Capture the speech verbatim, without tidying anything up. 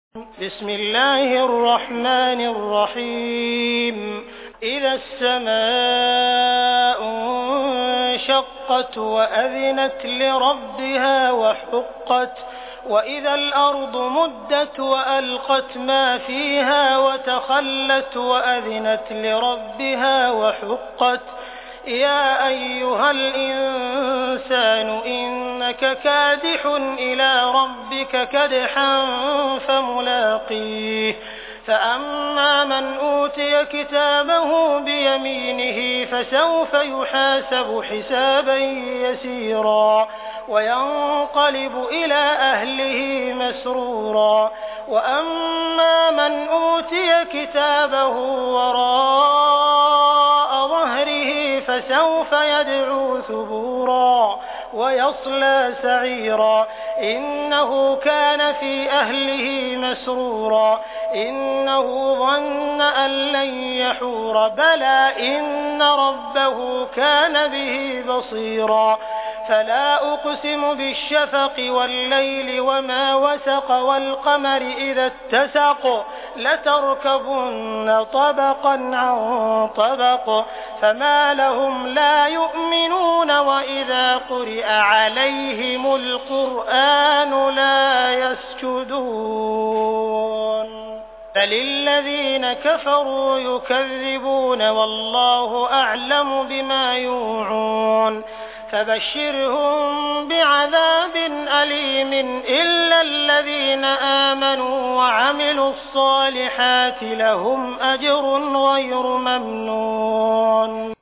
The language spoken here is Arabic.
بسم الله الرحمن الرحيم إذا السماء انشقت وأذنت لربها وحقت وإذا الأرض مدت وألقت ما فيها وتخلت وأذنت لربها وحقت يا أيها الإنسان إنك كادح إلى ربك كدحا فملاقيه فأما من أوتي كتابه بيمينه فسوف يحاسب حسابا يسيرا وينقلب إلى أهله مسرورا وأما من أوتي كتابه وراء ظهره فسوف يدعو ثبورا ويصلى سعيرا إنه كان في أهله مسرورا إنه ظن أن لن يحور بلى إن ربه كان به بصيرا فلا أقسم بالشفق والليل وما وسق والقمر إذا اتسق لتركبن طبقا عن طبق فما لهم لا يؤمنون وإذا قرئ عليهم القرآن لا يسجدون بل الذين كفروا يكذبون والله أعلم بما يوعون فبشرهم بعذاب أليم إلا الذين آمنوا وعملوا الصالحات لهم أجر غير ممنون.